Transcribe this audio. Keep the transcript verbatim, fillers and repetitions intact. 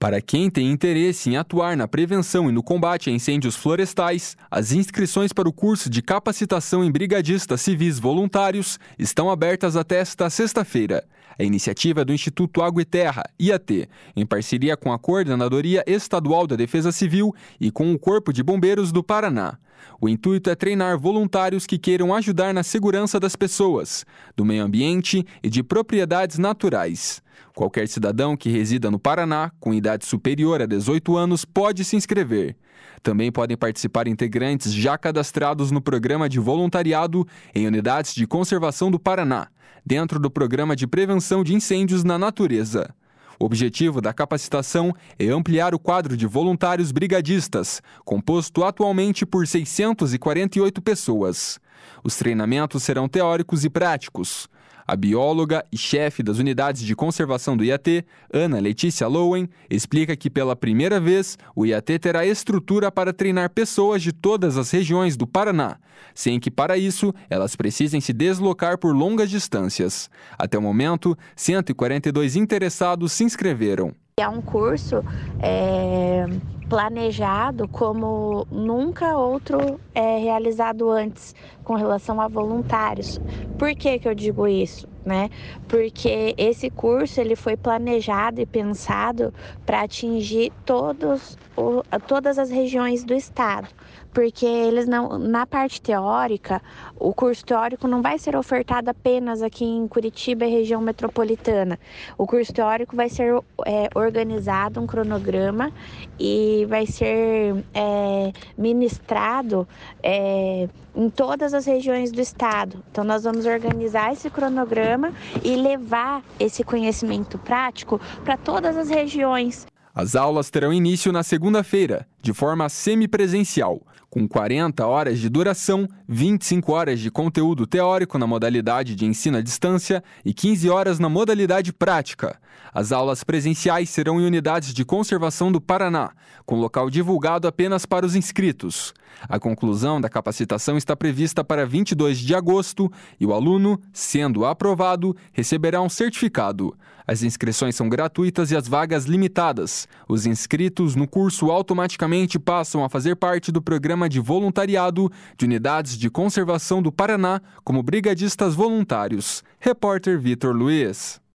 Para quem tem interesse em atuar na prevenção e no combate a incêndios florestais, as inscrições para o curso de capacitação em brigadistas civis voluntários estão abertas até esta sexta-feira. A iniciativa é do Instituto Água e Terra, I A T, em parceria com a Coordenadoria Estadual da Defesa Civil e com o Corpo de Bombeiros do Paraná. O intuito é treinar voluntários que queiram ajudar na segurança das pessoas, do meio ambiente e de propriedades naturais. Qualquer cidadão que resida no Paraná, com idade superior a dezoito anos, pode se inscrever. Também podem participar integrantes já cadastrados no Programa de Voluntariado em Unidades de Conservação do Paraná, dentro do Programa de Prevenção de Incêndios na Natureza. O objetivo da capacitação é ampliar o quadro de voluntários brigadistas, composto atualmente por seiscentas e quarenta e oito pessoas. Os treinamentos serão teóricos e práticos. A bióloga e chefe das unidades de conservação do I A T, Ana Letícia Lowen, explica que pela primeira vez o I A T terá estrutura para treinar pessoas de todas as regiões do Paraná, sem que para isso elas precisem se deslocar por longas distâncias. Até o momento, cento e quarenta e dois interessados se inscreveram. É um curso é, planejado como nunca outro é realizado antes com relação a voluntários. Por que que eu digo isso? Né? Porque esse curso ele foi planejado e pensado para atingir todos, o, todas as regiões do estado. Porque eles não, na parte teórica, o curso teórico não vai ser ofertado apenas aqui em Curitiba e região metropolitana. O curso teórico vai ser é, organizado, um cronograma, e vai ser é, ministrado é, em todas as regiões do estado. Então nós vamos organizar esse cronograma e levar esse conhecimento prático para todas as regiões. As aulas terão início na segunda-feira, de forma semipresencial, com quarenta horas de duração, vinte e cinco horas de conteúdo teórico na modalidade de ensino à distância e quinze horas na modalidade prática. As aulas presenciais serão em unidades de conservação do Paraná, com local divulgado apenas para os inscritos. A conclusão da capacitação está prevista para vinte e dois de agosto e o aluno, sendo aprovado, receberá um certificado. As inscrições são gratuitas e as vagas limitadas. Os inscritos no curso automaticamente passam a fazer parte do programa de voluntariado de unidades de conservação do Paraná como brigadistas voluntários. Repórter Vitor Luiz.